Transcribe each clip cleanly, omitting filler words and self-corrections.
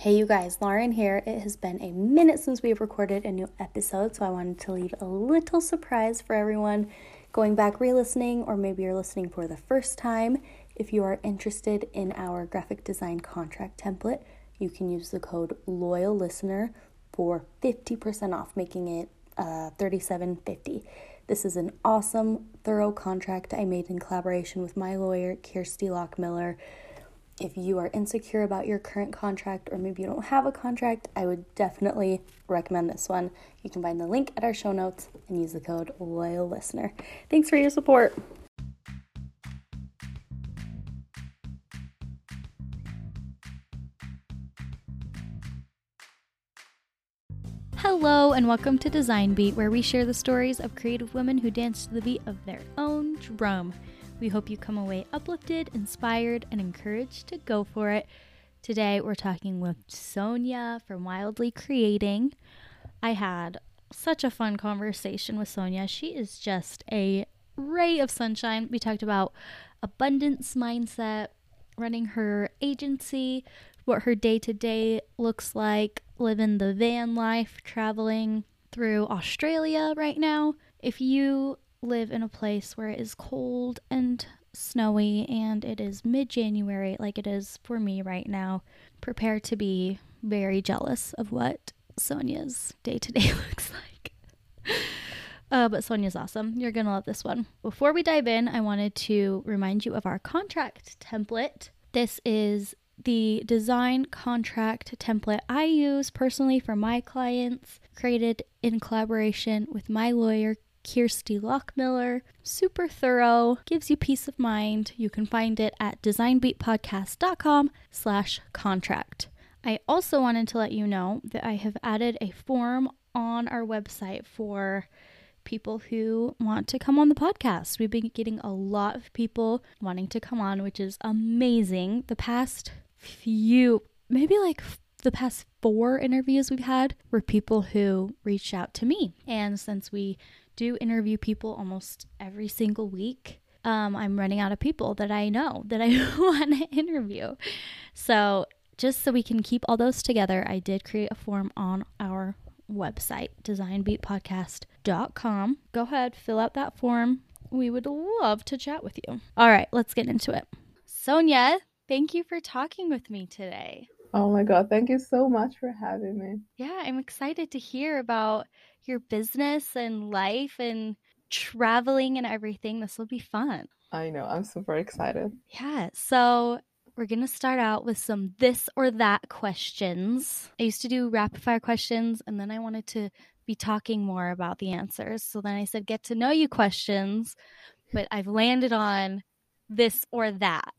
Hey you guys, Lauren here. It has been a minute since we've recorded a new episode, so I wanted to leave a little surprise for everyone going back re-listening, or maybe you're listening for the first time. If you are interested in our graphic design contract template, you can use the code LOYALLISTENER for 50% off, making it $37.50. This is an awesome, thorough contract I made in collaboration with my lawyer, Kirsty Lockmiller. If you are insecure about your current contract, or maybe you don't have a contract, I would definitely recommend this one. You can find the link at our show notes and use the code LOYALLISTENER. Thanks for your support. Hello and welcome to Design Beat, where we share the stories of creative women who dance to the beat of their own drum. We hope you come away uplifted, inspired, and encouraged to go for it. Today, we're talking with Sonia from Wildly Creating. I had such a fun conversation with Sonia. She is just a ray of sunshine. We talked about abundance mindset, running her agency, what her day-to-day looks like, living the van life, traveling through Australia right now. If you live in a place where it is cold and snowy and it is mid-January like it is for me right now, prepare to be very jealous of what Sonia's day-to-day looks like. But Sonia's awesome. You're gonna love this one. Before we dive in, I wanted to remind you of our contract template. This is the design contract template I use personally for my clients, created in collaboration with my lawyer, Kirsty Lockmiller. Super thorough, gives you peace of mind. You can find it at designbeatpodcast.com/contract. I also wanted to let you know that I have added a form on our website for people who want to come on the podcast. We've been getting a lot of people wanting to come on, which is amazing. The past few, maybe like the past 4 interviews we've had were people who reached out to me. And since we do interview people almost every single week, I'm running out of people that I know that I want to interview. So just so we can keep all those together, I did create a form on our website, designbeatpodcast.com. Go ahead, fill out that form. We would love to chat with you. All right, let's get into it. Sonia, thank you for talking with me today. Oh my God, thank you so much for having me. Yeah, I'm excited to hear about your business and life and traveling and everything. This will be fun. I know, I'm super excited. Yeah, so we're going to start out with some this or that questions. I used to do rapid fire questions, and then I wanted to be talking more about the answers. So then I said get to know you questions, but I've landed on this or that.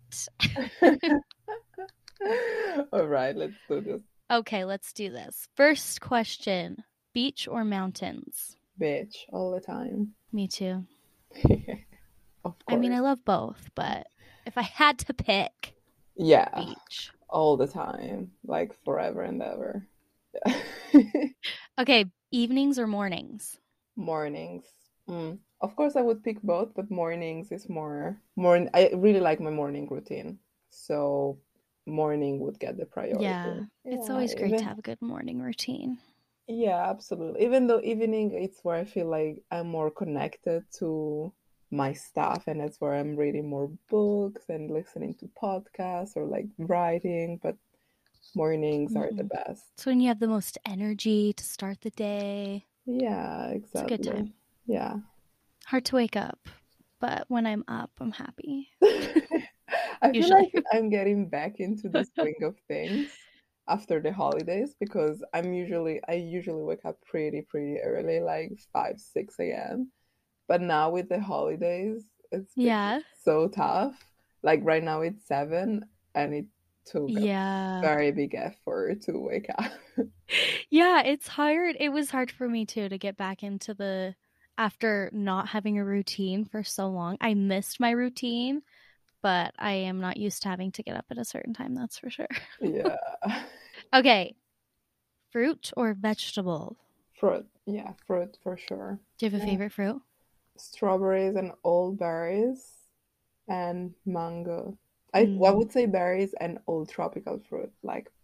All right, let's do this. Okay, let's do this. First question, beach or mountains? Bitch, all the time. Me too. Of course. I mean, I love both, but if I had to pick, yeah, beach. all the time, like forever and ever. Okay, evenings or mornings? Mornings. Of course, I would pick both, but mornings is more. I really like my morning routine, so morning would get the priority. Yeah, it's always great to have a good morning routine. Yeah, absolutely. Even though evening, it's where I feel like I'm more connected to my stuff, and it's where I'm reading more books and listening to podcasts or like writing, but mornings are the best. It's when you have the most energy to start the day. Yeah, exactly. It's a good time. Yeah. Hard to wake up, but when I'm up, I'm happy. I feel like I'm getting back into the swing of things after the holidays, because I usually wake up pretty early, like 5, 6 a.m. But now with the holidays, it's been so tough. Like right now it's 7, and it took a very big effort to wake up. Yeah, it's hard. It was hard for me too to get back into after not having a routine for so long. I missed my routine, but I am not used to having to get up at a certain time, that's for sure. Yeah. Okay. Fruit or vegetable? Fruit. Yeah, fruit for sure. Do you have a favorite fruit? Strawberries and all berries and mango. I would say berries and all tropical fruit, like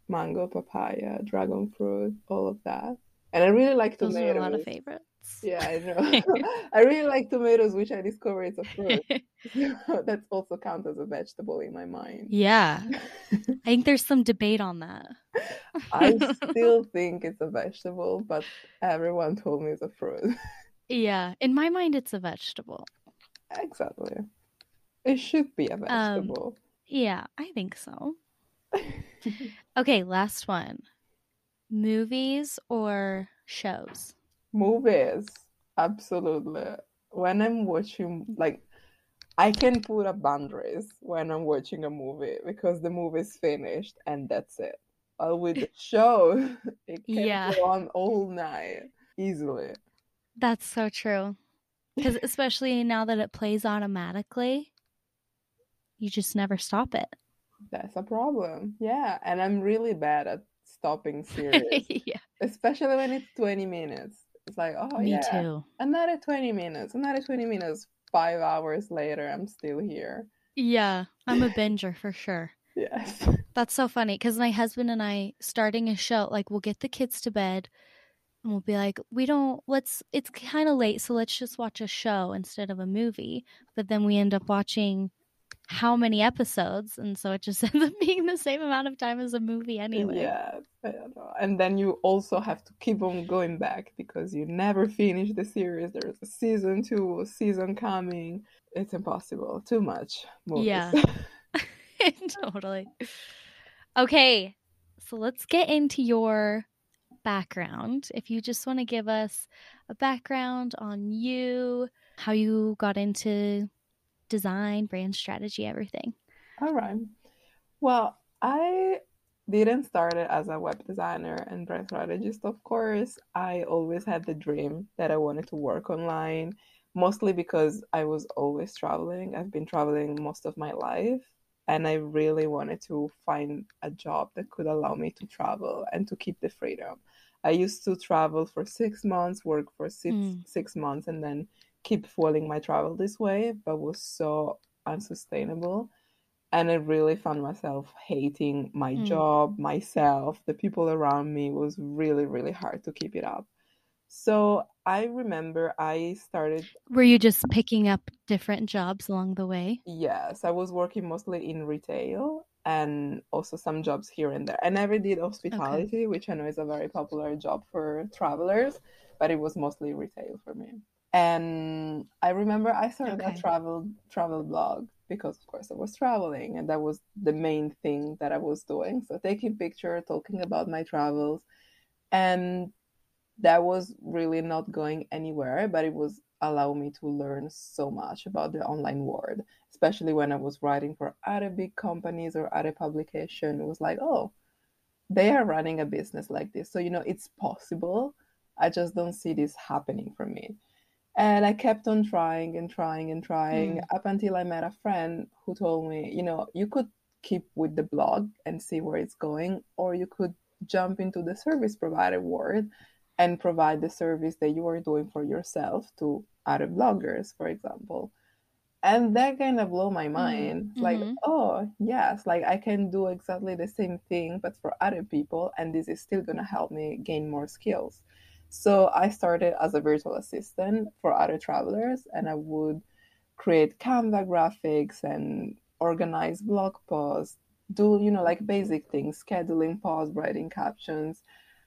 mango, papaya, dragon fruit, all of that. And I really like Those are a lot of tomatoes. favorites. Yeah, I know. I really like tomatoes, which I discovered it's a fruit. So that's also counts as a vegetable in my mind. Yeah. I think there's some debate on that. I still think it's a vegetable, but everyone told me it's a fruit. Yeah. In my mind, it's a vegetable. Exactly. It should be a Um, vegetable. yeah, I think so. Okay, last one. Movies or shows? Movies. Absolutely. When I'm watching, like, I can put up boundaries when I'm watching a movie because the movie is finished and that's it. With the show, it can Yeah, go on all night easily. that's so true. Because especially now that it plays automatically, you just never stop it. That's a problem. Yeah, and I'm really bad at stopping series, Yeah, especially when it's 20 minutes. It's like, oh me yeah, too. another 20 minutes, another 20 minutes. 5 hours later, I'm still here. Yeah, I'm a binger for sure. Yes. That's so funny because my husband and I starting a show, like we'll get the kids to bed and we'll be like, we don't, it's kind of late, so let's just watch a show instead of a movie. But then we end up watching how many episodes, and so it just ends up being the same amount of time as a movie anyway. Yeah, I don't know. And then you also have to keep on going back because you never finish the series. There's a season two, a season coming. It's impossible. Too much movies. Yeah, totally. Okay, so let's get into your background. If you just want to give us a background on you, how you got into design, brand strategy, everything. All right. Well, I didn't start it as a web designer and brand strategist, of course. I always had the dream that I wanted to work online, mostly because I was always traveling. I've been traveling most of my life, and I really wanted to find a job that could allow me to travel and to keep the freedom. I used to travel for 6 months, work for six months, and then keep fueling my travel this way, but was so unsustainable. And I really found myself hating my Mm. job, myself, the people around me. It was really, really hard to keep it up. So I remember I started, Were you just picking up different jobs along the way? yes, I was working mostly in retail and also some jobs here and there. I never did Okay. hospitality, which I know is a very popular job for travelers, but it was mostly retail for me. And I remember I started a Okay. travel blog because of course I was traveling and that was the main thing that I was doing. So taking picture, talking about my travels, and that was really not going anywhere, but it was allowing me to learn so much about the online world, especially when I was writing for other big companies or other publication. It was like, oh, they are running a business like this. So, it's possible. I just don't see this happening for me. And I kept on trying and trying and trying Mm. up until I met a friend who told me, you could keep with the blog and see where it's going, or you could jump into the service provider world and provide the service that you are doing for yourself to other bloggers, for example. And that kind of blew my Mm. mind. It's like, Mm-hmm. oh, yes, like I can do exactly the same thing, but for other people, and this is still going to help me gain more skills. So I started as a virtual assistant for other travelers, and I would create Canva graphics and organize blog posts, do, like basic things, scheduling posts, writing captions,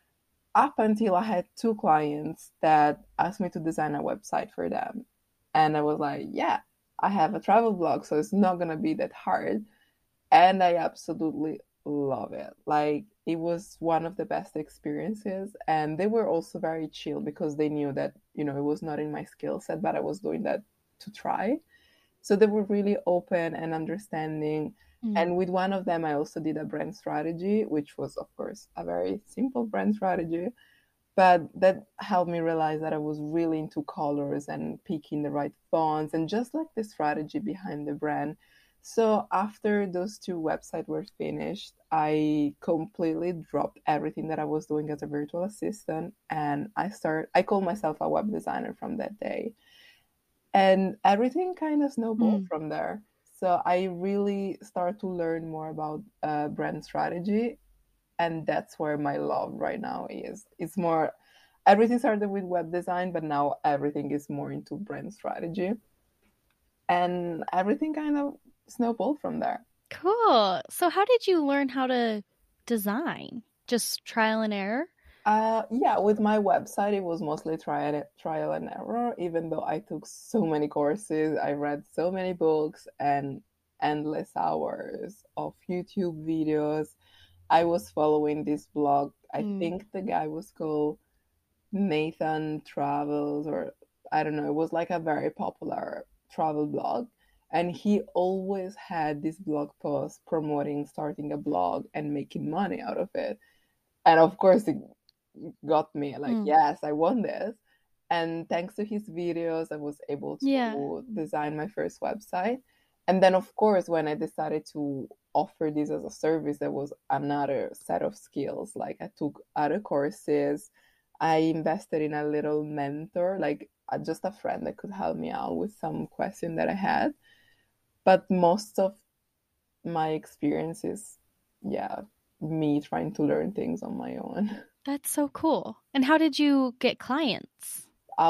up until I had two clients that asked me to design a website for them. And I was like, yeah, I have a travel blog, so it's not going to be that hard. And I absolutely love it. Like, it was one of the best experiences. And they were also very chill because they knew that, it was not in my skill set, but I was doing that to try. So they were really open and understanding. Mm. And with one of them, I also did a brand strategy, which was, of course, a very simple brand strategy, but that helped me realize that I was really into colors and picking the right fonts and just like the strategy behind the brand. So after those two websites were finished, I completely dropped everything that I was doing as a virtual assistant and I called myself a web designer from that day. And everything kind of snowballed Mm. from there. So I really started to learn more about brand strategy, And that's where my love right now is. It's more, everything started with web design, but now everything is more into brand strategy. And everything kind of snowballed from there. Cool. So how did you learn how to design? Just trial and error? Yeah, with my website, it was mostly trial and error, even though I took so many courses, I read so many books and endless hours of YouTube videos. I was following this blog. I Mm. think the guy was called Nathan Travels, or I don't know, it was like a very popular travel blog. And he always had this blog post promoting starting a blog and making money out of it. And of course, it got me like, Mm. yes, I want this. And thanks to his videos, I was able Yeah. to design my first website. And then, of course, when I decided to offer this as a service, there was another set of skills. Like I took other courses, I invested in a little mentor, like just a friend that could help me out with some question that I had. But most of my experience is, yeah, me trying to learn things on my own. That's so cool. And how did you get clients?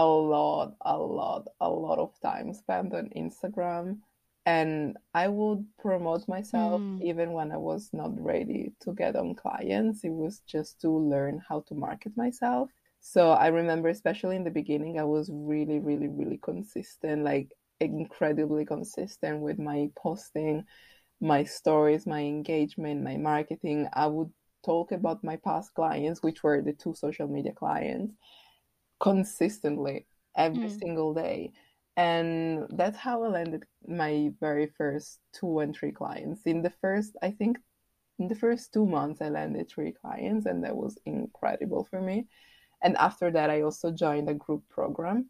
A lot of time spent on Instagram. And I would promote myself Mm. even when I was not ready to get on clients. It was just to learn how to market myself. So I remember, especially in the beginning, I was really, really, really consistent, like incredibly consistent with my posting, my stories, my engagement, my marketing. I would talk about my past clients, which were the two social media clients, consistently every Mm. single day. And that's how I landed my very first two and three clients. I think, in the first 2 months, I landed three clients, and that was incredible for me. And after that, I also joined a group program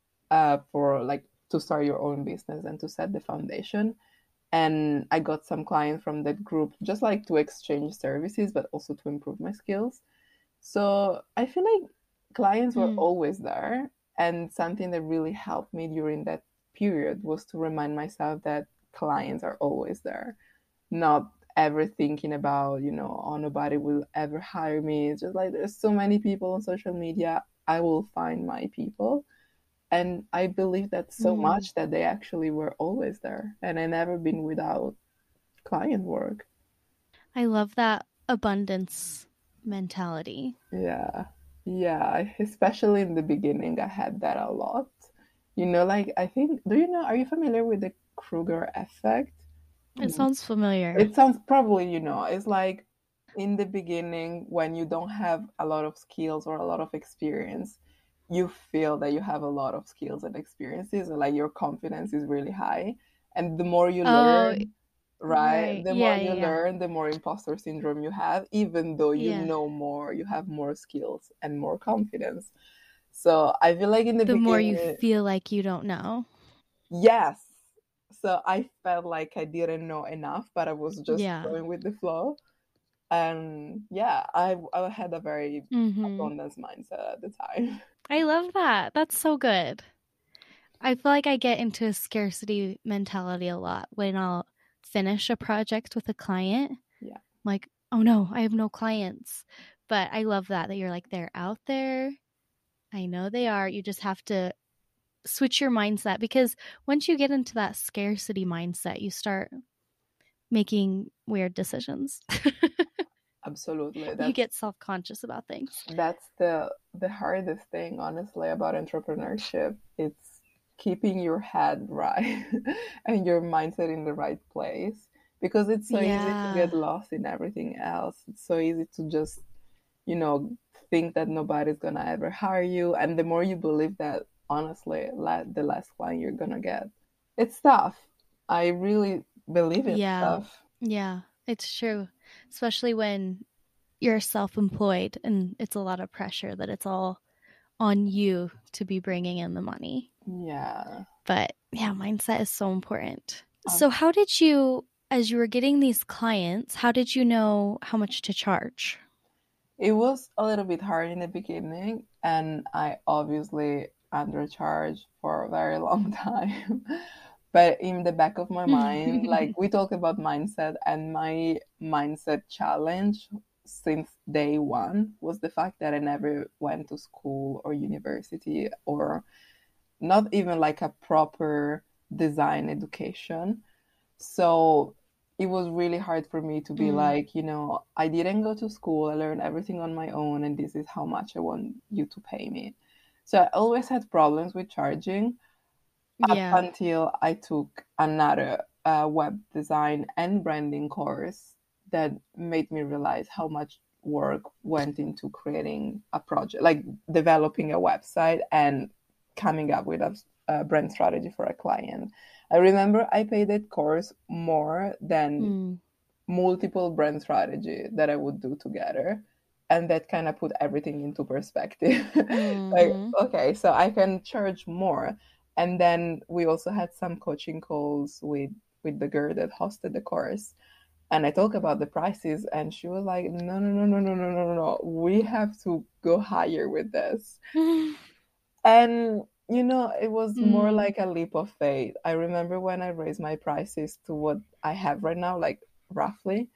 for like to start your own business and to set the foundation. And I got some clients from that group just like to exchange services, but also to improve my skills. So I feel like clients were Mm. always there. And something that really helped me during that period was to remind myself that clients are always there, not ever thinking about, oh, nobody will ever hire me. It's just like there's so many people on social media. I will find my people. And I believe that so Mm. much that they actually were always there. And I never been without client work. I love that abundance mentality. Yeah. Yeah. Especially in the beginning, I had that a lot. Like I think, are you familiar with the Kruger effect? It Mm. sounds familiar. It sounds probably, it's like in the beginning when you don't have a lot of skills or a lot of experience, you feel that you have a lot of skills and experiences, and like your confidence is really high. And the more you Oh, learn, right? right. The more Yeah, yeah, you yeah. learn, the more imposter syndrome you have, even though you Yeah. know more, you have more skills and more confidence. So I feel like in the The more you beginning, feel like you don't know. yes. So I felt like I didn't know enough, but I was just Yeah. going with the flow. And yeah, I had a very Mhm. abundance mindset at the time. I love that. That's so good. I feel like I get into a scarcity mentality a lot when I'll finish a project with a client. Yeah. Like, oh no, I have no clients. But I love that you're like, they're out there. I know they are. You just have to switch your mindset because once you get into that scarcity mindset, you start making weird decisions. Absolutely. You That's get self conscious about things. that's the hardest thing, honestly, about entrepreneurship. It's keeping your head right and your mindset in the right place, because it's so easy to Yeah. get lost in everything else. It's so easy to just, you know, think that nobody's gonna ever hire you, and the more you believe that, honestly, the less client you're gonna get. It's tough. I really believe it's Yeah. tough. Yeah. It's true. Especially when you're self employed and it's a lot of pressure that it's all on you to be bringing in the money. Yeah. But yeah, mindset is so important. Um, So, how did you, as you were getting these clients, how did you know how much to charge? It was a little bit hard in the beginning, and I obviously undercharged for a very long time. But in the back of my mind, like we talk about mindset, and my mindset challenge since day one was the fact that I never went to school or university, or not even like a proper design education. So it was really hard for me to be like, I didn't go to school, I learned everything on my own, and this is how much I want you to pay me. So I always had problems with charging up Yeah. until I took another web design and branding course that made me realize how much work went into creating a project, like developing a website and coming up with a brand strategy for a client. I remember I paid that course more than multiple brand strategy that I would do together. And that kind of put everything into perspective. Like, okay, so I can charge more. And then we also had some coaching calls with the girl that hosted the course. And I talked about the prices, and she was like, no, no, no, no, no, no, no, no. We have to go higher with this. And it was more like a leap of faith. I remember when I raised my prices to what I have right now, like roughly,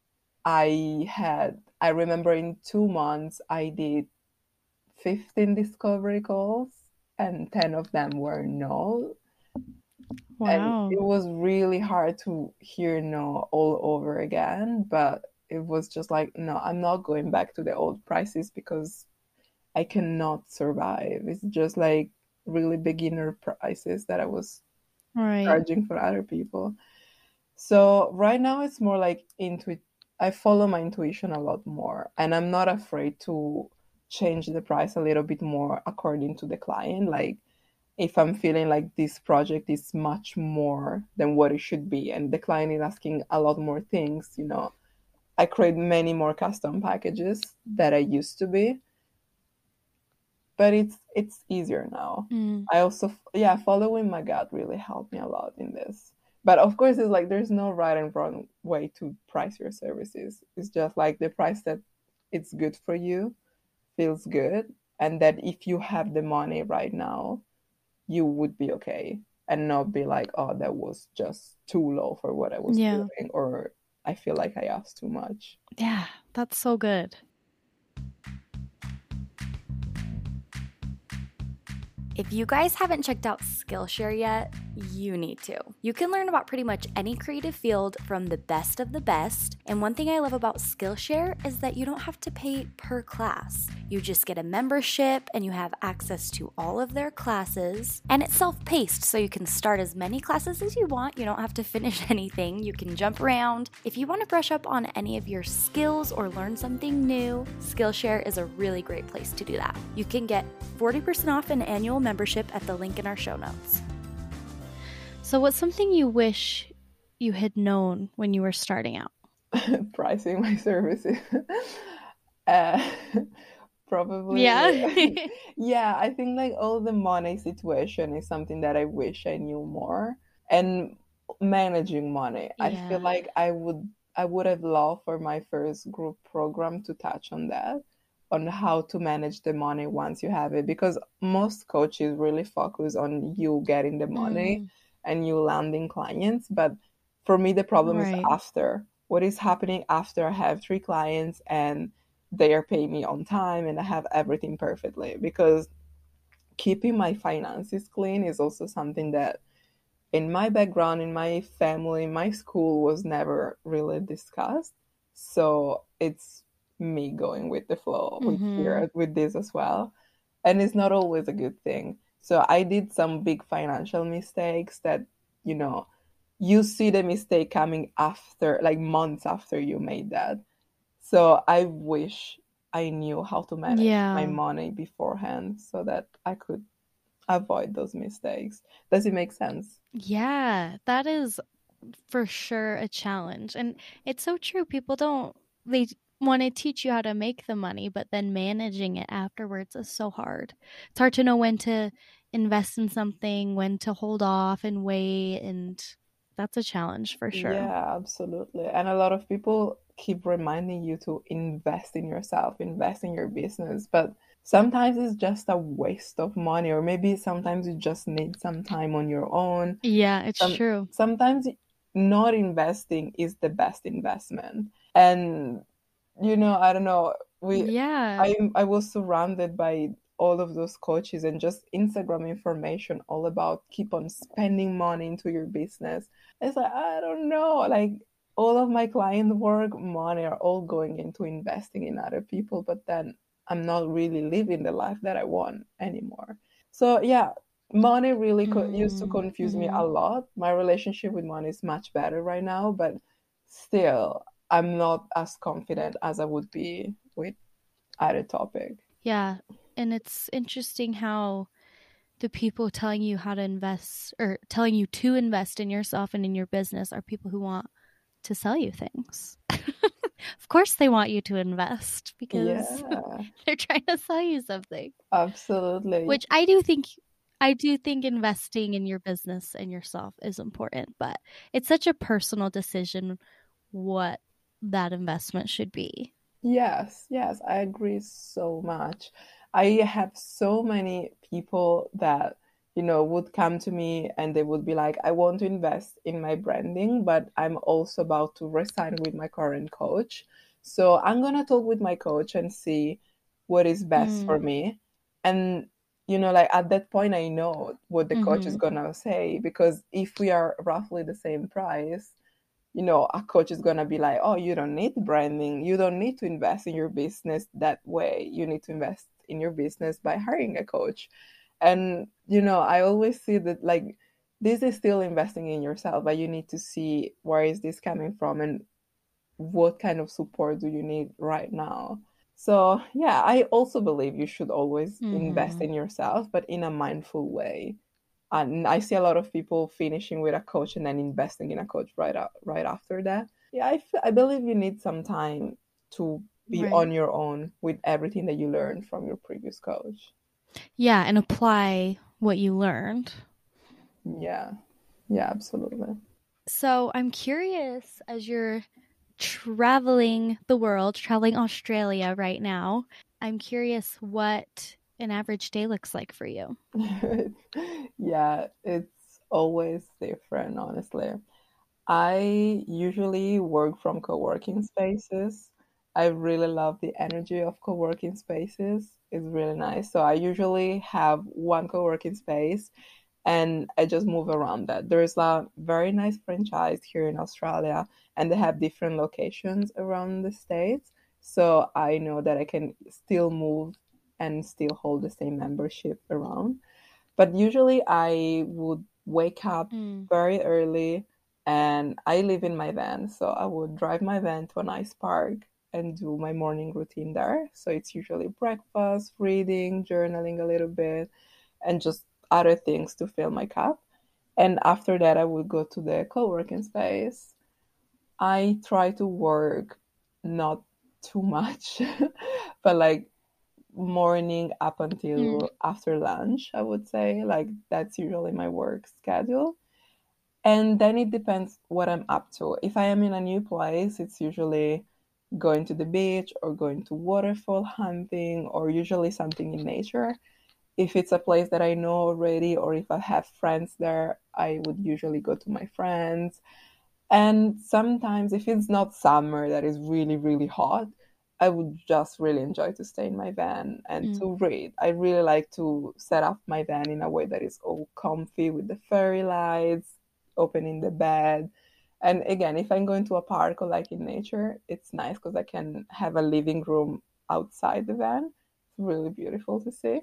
I remember in 2 months, I did 15 discovery calls and 10 of them were no. And Wow. it was really hard to hear no all over again. But it was just like, no, I'm not going back to the old prices because I cannot survive. It's just like really beginner prices that I was charging for other people. So right now it's more like I follow my intuition a lot more, and I'm not afraid to change the price a little bit more according to the client. Like if I'm feeling like this project is much more than what it should be and the client is asking a lot more things, I create many more custom packages that I used to be. But it's easier now. I also, following my gut really helped me a lot in this. But of course, it's like there's no right and wrong way to price your services. It's just like the price that it's good for you, feels good, and that if you have the money right now, you would be okay and not be like, oh, that was just too low for what I was doing, or I feel like I asked too much. Yeah, that's so good. If you guys haven't checked out Skillshare yet, you need to. You can learn about pretty much any creative field from the best of the best. And one thing I love about Skillshare is that you don't have to pay per class. You just get a membership and you have access to all of their classes. And it's self-paced, so you can start as many classes as you want. You don't have to finish anything. You can jump around. If you want to brush up on any of your skills or learn something new, Skillshare is a really great place to do that. You can get 40% off an annual membership at the link in our show notes. So what's something you wish you had known when you were starting out? Pricing my services. Probably. Yeah. I think like all the money situation is something that I wish I knew more. And managing money. I feel like I would have loved for my first group program to touch on that, on how to manage the money once you have it, because most coaches really focus on you getting the money and you landing clients. But for me, the problem is after. What is happening after I have 3 clients and they are paying me on time and I have everything perfectly? Because keeping my finances clean is also something that in my background, in my family, my school was never really discussed. So it's me going with the flow with this as well. And it's not always a good thing. So I did some big financial mistakes that, you see the mistake coming after, like months after you made that. So I wish I knew how to manage my money beforehand so that I could avoid those mistakes. Does it make sense? Yeah, that is for sure a challenge. And it's so true. They want to teach you how to make the money, but then managing it afterwards is so hard. It's hard to know when to invest in something, when to hold off and wait. And that's a challenge for sure. Yeah, absolutely. And a lot of people keep reminding you to invest in yourself, invest in your business. But sometimes it's just a waste of money, or maybe sometimes you just need some time on your own. Yeah, it's true. Sometimes not investing is the best investment. And I don't know. Yeah. I was surrounded by all of those coaches and just Instagram information all about keep on spending money into your business. It's like, I don't know, like all of my client work money are all going into investing in other people, but then I'm not really living the life that I want anymore. So yeah, money really used to confuse me a Mm-hmm. lot. My relationship with money is much better right now, but still, I'm not as confident as I would be with other topic. Yeah. And it's interesting how the people telling you how to invest or telling you to invest in yourself and in your business are people who want to sell you things. Of course, they want you to invest because Yeah, they're trying to sell you something. absolutely. Which I do think investing in your business and yourself is important, but it's such a personal decision what that investment should be. Yes, yes, I agree so much. I have so many people that, would come to me and they would be like, I want to invest in my branding, but I'm also about to resign with my current coach. So I'm gonna talk with my coach and see what is best for Mm. me. And, like at that point, I know what the coach is Mm-hmm. gonna say because if we are roughly the same price, a coach is going to be like, oh, you don't need branding. You don't need to invest in your business that way. You need to invest in your business by hiring a coach. And, I always see that like this is still investing in yourself, but you need to see where is this coming from and what kind of support do you need right now. So, yeah, I also believe you should always invest Mm-hmm. in yourself, but in a mindful way. And I see a lot of people finishing with a coach and then investing in a coach right after that. Yeah, I believe you need some time to be Right. on your own with everything that you learned from your previous coach. Yeah, and apply what you learned. Yeah, yeah, absolutely. So I'm curious, as you're traveling the world, traveling Australia right now, I'm curious what an average day looks like for you. Yeah, it's always different, honestly. I usually work from co-working spaces. I really love the energy of co-working spaces. It's really nice. So I usually have one co-working space and I just move around that. There's a very nice franchise here in Australia and they have different locations around the states. So I know that I can still move and still hold the same membership around. But usually I would wake up Mm. very early and I live in my van. So I would drive my van to a nice park and do my morning routine there. So it's usually breakfast, reading, journaling a little bit, and just other things to fill my cup. And after that, I would go to the co working space. I try to work not too much, but like morning up Mm. until after lunch, I would say. Like that's usually my work schedule. And then it depends what I'm up to. If I am in a new place, it's usually going to the beach or going to waterfall hunting or usually something in nature. If it's a place that I know already or if I have friends there, I would usually go to my friends. And sometimes, if it's not summer that is really, really hot, I would just really enjoy to stay in my van and Mm. to read. I really like to set up my van in a way that is all comfy with the fairy lights, opening the bed. And again, if I'm going to a park or like in nature, it's nice because I can have a living room outside the van. It's really beautiful to see.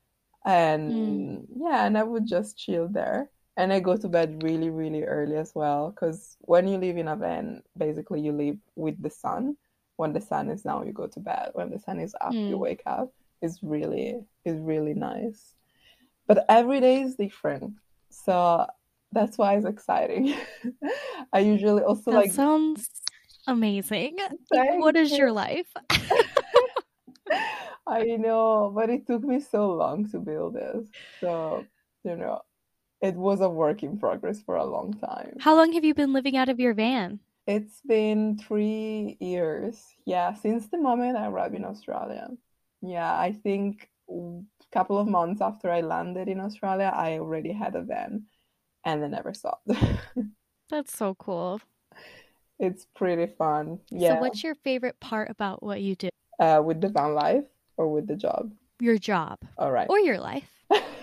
Mm. And yeah, and I would just chill there. And I go to bed really, really early as well, because when you live in a van, basically you live with the sun. When the sun is down, you go to bed. When the sun is up, you Mm. wake up. It's really nice. But every day is different. So that's why it's exciting. I usually also That like sounds amazing. Like, thank what is you. your life? I know, but it took me so long to build this. So, it was a work in progress for a long time. How long have you been living out of your van? It's been 3 years. Yeah, since the moment I arrived in Australia. Yeah, I think a couple of months after I landed in Australia, I already had a van and I never stopped. That's so cool. It's pretty fun. So Yeah. what's your favorite part about what you do? With the van life or with the job? Your job. All right. Or your life.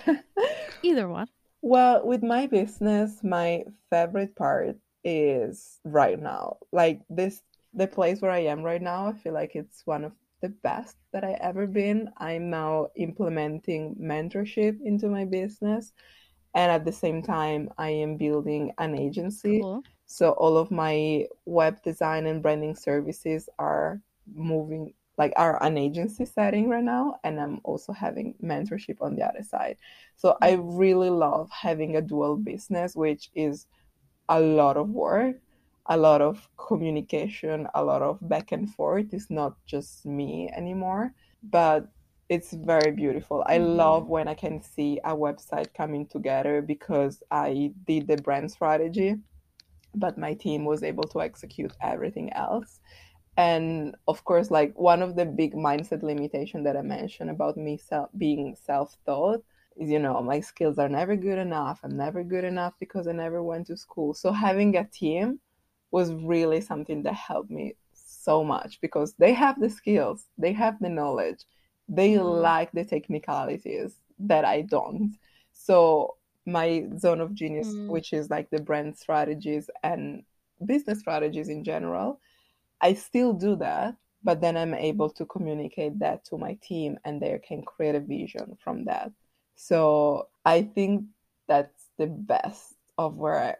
Either one. Well, with my business, my favorite part is right now. Like this, the place where I am right now, I feel like it's one of the best that I ever been. I'm now implementing mentorship into my business, and at the same time, I am building an agency. Cool. So all of my web design and branding services are moving, like are an agency setting right now, and I'm also having mentorship on the other side. So I really love having a dual business, which is a lot of work, a lot of communication, a lot of back and forth. It's not just me anymore, but it's very beautiful. I love when I can see a website coming together because I did the brand strategy, but my team was able to execute everything else. And of course, like one of the big mindset limitation that I mentioned about me being self-taught is, my skills are never good enough. I'm never good enough because I never went to school. So having a team was really something that helped me so much because they have the skills, they have the knowledge, they like the technicalities that I don't. So my zone of genius, which is like the brand strategies and business strategies in general, I still do that, but then I'm able to communicate that to my team and they can create a vision from that. So I think that's the best of where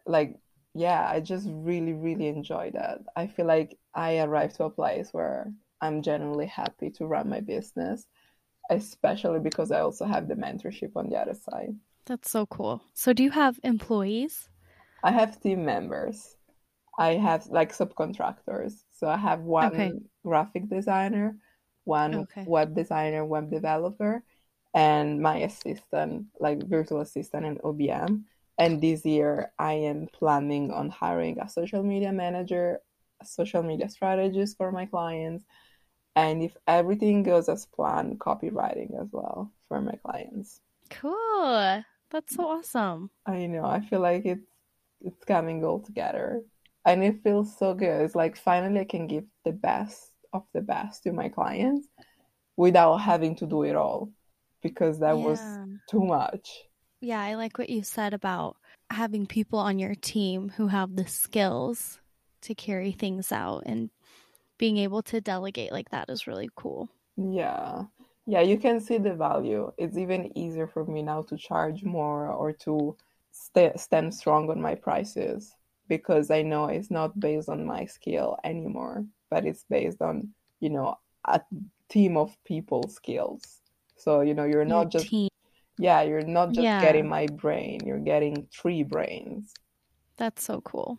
I just really, really enjoy that. I feel like I arrived to a place where I'm genuinely happy to run my business, especially because I also have the mentorship on the other side. That's so cool. So do you have employees? I have team members. I have like subcontractors. So I have one graphic designer, one web designer, web developer, and my assistant, like virtual assistant and OBM. And this year I am planning on hiring a social media manager, a social media strategist for my clients. And if everything goes as planned, copywriting as well for my clients. Cool. That's so awesome. I know. I feel like it's coming all together. And it feels so good. It's like finally I can give the best of the best to my clients without having to do it all because that was too much. Yeah, I like what you said about having people on your team who have the skills to carry things out, and being able to delegate like that is really cool. Yeah. Yeah, you can see the value. It's even easier for me now to charge more or to stand strong on my prices because I know it's not based on my skill anymore, but it's based on, a team of people's skills. So, you're not just you're not just getting my brain, you're getting 3 brains. That's so cool.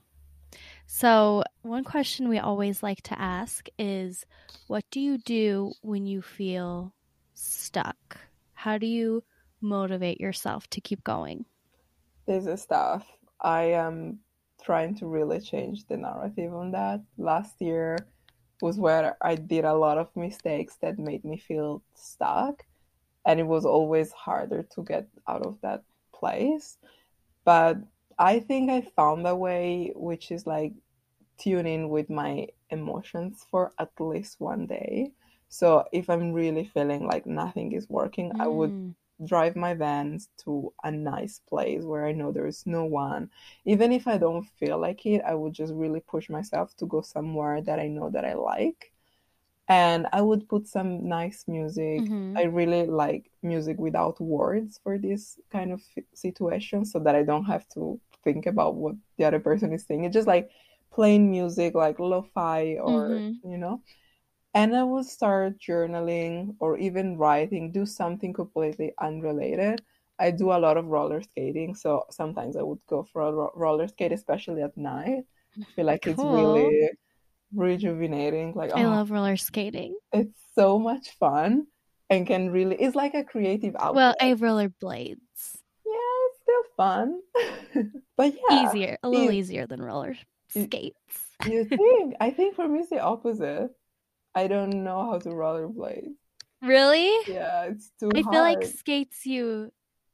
So one question we always like to ask is, what do you do when you feel stuck? How do you motivate yourself to keep going? This is tough. I am trying to really change the narrative on that. Last year was where I did a lot of mistakes that made me feel stuck. And it was always harder to get out of that place. But I think I found a way, which is like tune in with my emotions for at least one day. So if I'm really feeling like nothing is working, I would drive my vans to a nice place where I know there's no one. Even if I don't feel like it, I would just really push myself to go somewhere that I know that I like. And I would put some nice music. I really like music without words for this kind of situation so that I don't have to think about what the other person is saying. It's just like plain music, like lo-fi or, And I would start journaling or even writing, do something completely unrelated. I do a lot of roller skating, so sometimes I would go for a roller skate, especially at night. I feel like it's really rejuvenating. Like I love roller skating. It's so much fun and it's like a creative outlet. Well, I have roller blades. Yeah, it's still fun. But yeah. A little easier than roller skates. You think? I think for me it's the opposite. I don't know how to rollerblade. Really? Yeah, it's too hard. I feel like skates you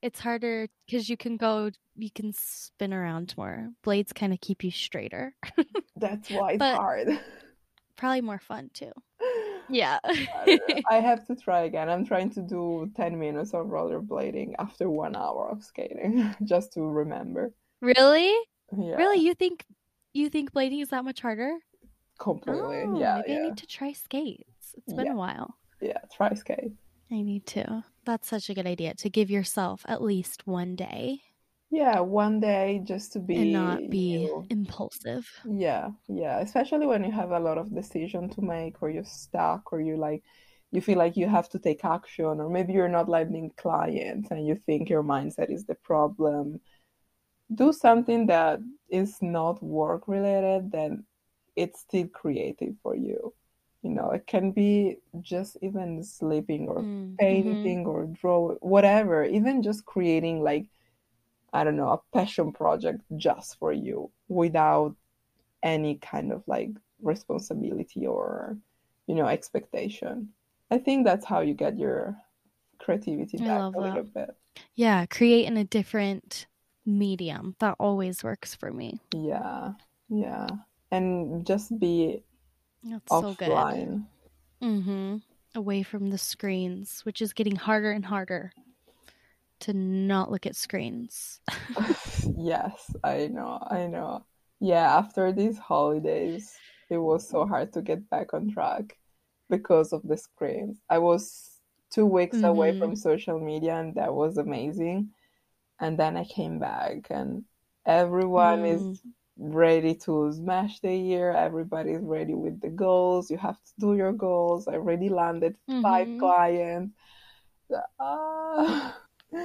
It's harder because you can spin around more. Blades kind of keep you straighter. That's why it's But hard. probably more fun too. Yeah. I have to try again. I'm trying to do 10 minutes of rollerblading after 1 hour of skating, just to remember. Really? Yeah, Really? You think blading is that much harder? completely. Oh, Yeah, maybe I yeah, need to try skates. It's been yeah, a while. yeah. Try skate. I need to. That's such a good idea to give yourself at least one day Yeah, one day just to and not be be you. impulsive. Yeah, yeah. Especially when you have a lot of decision to make, or you're stuck, or you feel like you have to take action, or maybe you're not letting clients and you think your mindset is the problem. Do something that is not work related, then it's still creative for you. It can be just even sleeping or Mm-hmm. painting or draw, whatever, even just creating, like, I don't know, a passion project just for you without any kind of like responsibility or, expectation. I think that's how you get your creativity I back love a that. little bit. Yeah, create in a different medium. That always works for me. Yeah, yeah. And just be That's so good. offline. Mm-hmm. Away from the screens, which is getting harder and harder to not look at screens. Yes, I know, I know. Yeah, after these holidays, it was so hard to get back on track because of the screens. I was 2 weeks away Mm-hmm. from social media, and that was amazing. And then I came back, and everyone is Mm. ready to smash the year. Everybody's ready with the goals. You have to do your goals. I already landed 5 clients. Ah.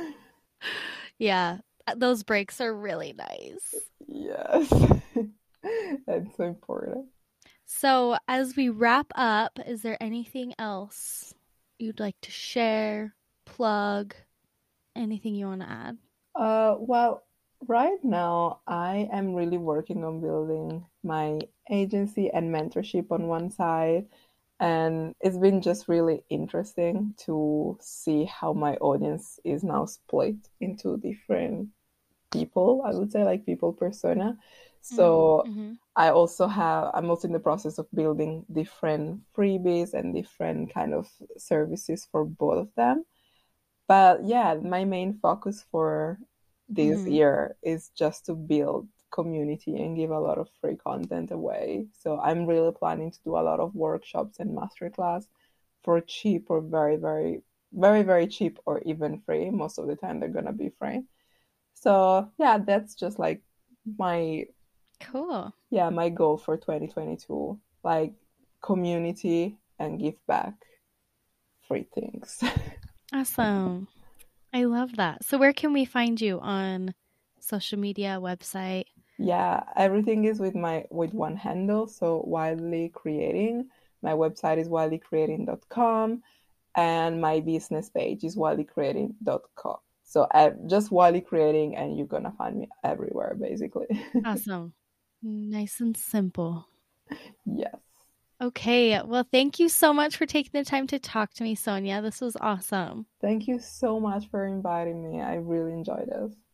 Yeah, those breaks are really nice. Yes. That's so important. So, as we wrap up, is there anything else you'd like to share, plug, anything you want to add? Well, right now I am really working on building my agency and mentorship on one side, and it's been just really interesting to see how my audience is now split into different people, I would say, like people persona. So Mm-hmm. I'm also in the process of building different freebies and different kind of services for both of them. But yeah, my main focus for this Mm-hmm. year is just to build community and give a lot of free content away. So I'm really planning to do a lot of workshops and masterclass for cheap, or very, very, very, very cheap, or even free. Most of the time they're gonna be free. So yeah, that's just like my Cool. my goal for 2022, like community and give back free things. Awesome. I love that. So, where can we find you on social media, website? Yeah, everything is with one handle, so Wildly Creating. My website is wildlycreating.com, and my business page is wildlycreating.com. So just Wildly Creating, and you're gonna find me everywhere, basically. Awesome. Nice and simple. Yes. Okay. Well, thank you so much for taking the time to talk to me, Sonia. This was awesome. Thank you so much for inviting me. I really enjoyed this.